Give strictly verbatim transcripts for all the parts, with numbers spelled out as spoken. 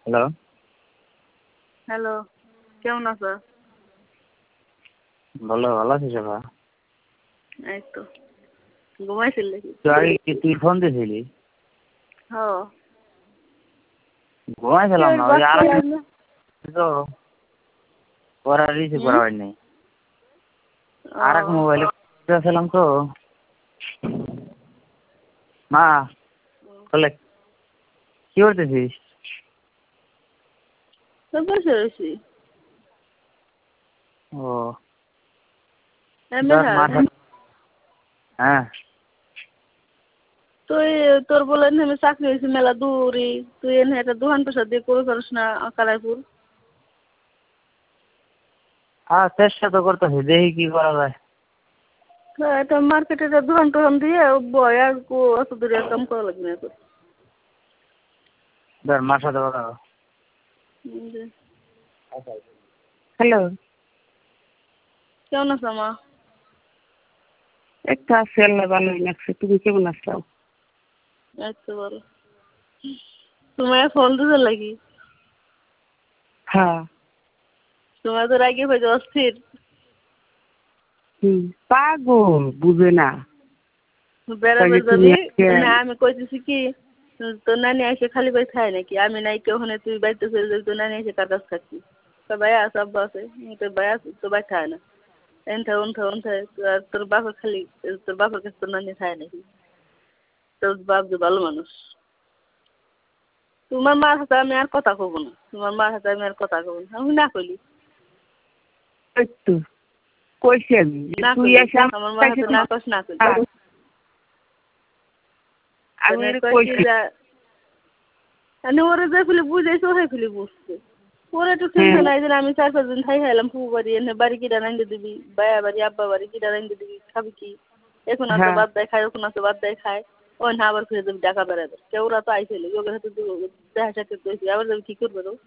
Hello hello, কেমন আছো? ভালো ভালো আছিস বাবা? এই তো ঘুমাইছিল নাকি? তুই আগে কি তুই ফোন দিয়েছিলি? হ্যাঁ। ঘুমাইছিলাম না, ওই আর তো পরে রিসিভ করা হয় নাই। আর এক মোবাইলে ছিলাম তো মা বলে কি করতেছিস? বসে রয়েছি। ও হ্যাঁ তুই তোর বলে আমি চাকরি হয়েছি মেলা দূরই, তুই এনে একটা দোকান পেশা দিয়ে করে পারিস না কালাইপুর? হ্যাঁ চেষ্টা তো করতেছি, দেখি কি করা যায়। হ্যাঁ, এটা মার্কেটে একটা দোকান টোকান দিয়ে বয় আর অত দূরে কাম করা লাগবে না তোর। ধর মার সাথে কথা। হ্যালো, কেমন আছো মা? একটা আছে আল্লাহ ভালোই লাগছে। তুমি কেমন আছো? এই তো বলো, তোমার ফোন দিতে লাগি? হ্যাঁ। তোমার তো রাগে হয়ে যাওয়া অস্থির। হুম, পাগল বুঝে না। বেড়াবে যাবি না, আমি কইতেছি কি তোর নানি এসে খালি বাড়ি খায় নাকি? আমি নাই কেউ ওখানে তুই বাড়িতে ফেলে যাবি, তোর নানি এসে কার কাছে থাকবি? তোর ভাই আছে, আব্বা আছে, তোর ভাই আছে, তোর ভাই খায় না। এনথা ওনথা ওনথা তোর বাপের খালি তোর বাপের কাছে তোর নানি খায় নাকি? তোর বাপ যে ভালো মানুষ। তোমার মার হাতে আমি আর কথা কব না, তোমার মার হাতে আমি আর কথা কব না। আমি না কইলি একটু কইছি আমি না তুই কইলি, এসে আমার মার হাতে না কস না কইলি। আমি ওরা যে ফেলে বুঝাইছে ওরাই ফেলে বুঝছে। ওরা একটু চিন্তা নাই যে আমি চার পাঁচ দিন খাই খাইলাম ফুবু বাড়ি, এনে বাড়ি কিটা রান্ধে দিবি, বায়া বাড়ি আব্বা বাড়ি কিটা রান্ধে দিবি, খাবি কি? এখন আছে বাদ দেয় খায়, ওখানে আছে বাদ দেয় খায়। ওই না আবার ফিরে যাবি টাকা বেড়াবে, কেউ ওরা তো আইসেলে ওদের হাতে দেখা সাথে কইছি আবার যাবি কি করবে তো?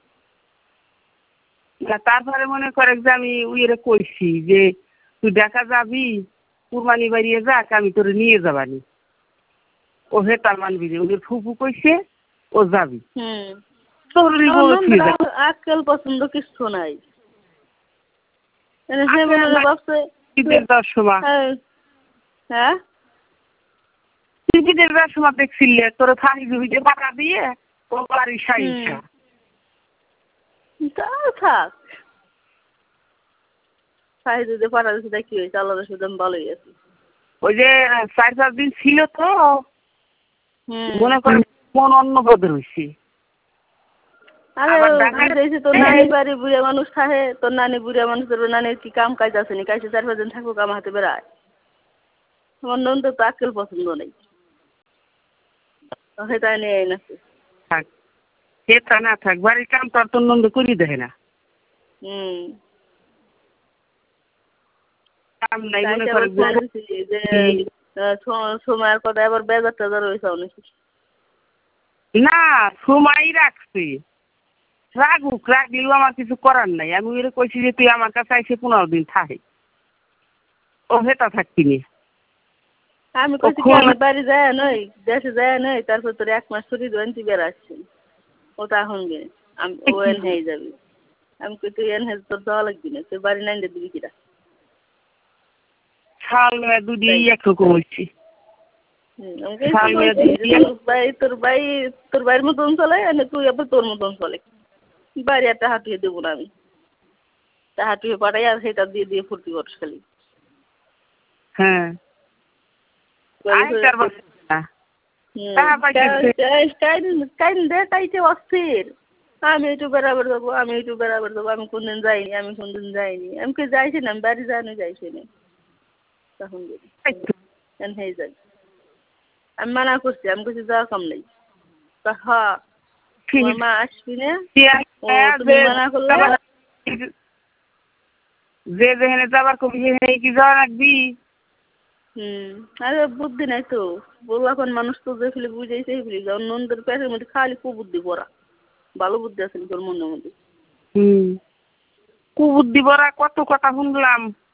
তারপরে মনে করে যে আমি উইরে কইছি যে তুই দেখা যাবি কুরবানি বাড়িয়ে যাক, আমি তোরে নিয়ে যাবানি। ও হে তার মানবি যে ওদের ফুফু কইছে ও যাবি। হুম, তোর আজকাল পছন্দ কিছু নাই। সে মনে ভাবছে ঈদের দশ সময় হ্যাঁ ঈদের দশ সময় দেখছিলে তোর থাকি জমিতে পাকা দিয়ে ও বাড়ি সাইসা তা থাক। সাহিত্যে পাঠা দিচ্ছে কি হয়েছে, আল্লাহ রসুল ভালোই আছি। ওই যে চার পাঁচ দিন ছিল তো মনে করে মন অন্য পদের হয়েছে। আরে তোর নানি বাড়ি বুড়িয়া মানুষ থাকে, তোর নানি বুড়িয়া মানুষ, তোর নানির কি কাম কাজ আছে নি? কাছে চার পাঁচ দিন থাকুক আমার হাতে বেড়ায়। আমার নন তো আজকাল পছন্দ নেই, সেটা নিয়ে নাকি থাক সেটা না থাক, বাড়ির কাম তো আর তোর নন্দ করি দেয় না। হুম, সময়ের কথা আবার বেজার টেজার হয়েছে অনেক। না সময় রাখছে, রাগুক, রাগলেও আমার কিছু করার নাই। আমি ওরে কইছি যে তুই আমার কাছে এসে পনেরো দিন থাকে, ও হেতা থাকবি নি। আমি কইছি কি আমি বাড়ি যায় নই, দেশে যায় নই, তারপর তোর এক মাস ছুটি দেন তুই বেড়াচ্ছি, ও তো এখন গে আমি ও এন হয়ে যাবি। আমি কই তুই এন হয়ে তোর যাওয়া লাগবি না, তুই বাড়ি নাই দিবি কিরা? শাল দুদি একরকম হয়েছি। তোর ভাই তোর ভাইয়ের মতন চলে, তুই আবার তোর মতন চলে। বাড়ি একটা হাঁটিয়ে দেবো না আমি, তা হাঁটিয়ে পাঠাই আর সেটা দিয়ে দিয়ে ফুর্তি করিস খালি। হ্যাঁ অস্থির। আমি একটু বেড়াবার যাবো, আমি একটু বেড়াবার যাবো, আমি কোনদিন যাইনি, আমি কোনদিন যাইনি, আমি কি যাইছি না, আমি বাড়ি যাইনি যাইছি না। তখন হয়ে যাই আমি মানা করছি, আমি কিছু যাওয়া কম নেই। হ্যাঁ তোমার মা আসবি না, তুমি মানা করলে যে যেখানে যাবার কবি সেখানে কি যাওয়া রাখবি। হুম, আরে বুদ্ধি নাই তো, বলবো এখন মানুষ তো যে ফেলে বুঝাইছে ফেলে যাও, নন্দের পেটের মধ্যে খালি কুবুদ্ধি ভরা, ভালো বুদ্ধি আছে তোর মনের মধ্যে। হুম, কুবুদ্ধি ভরা কত কথা শুনলাম।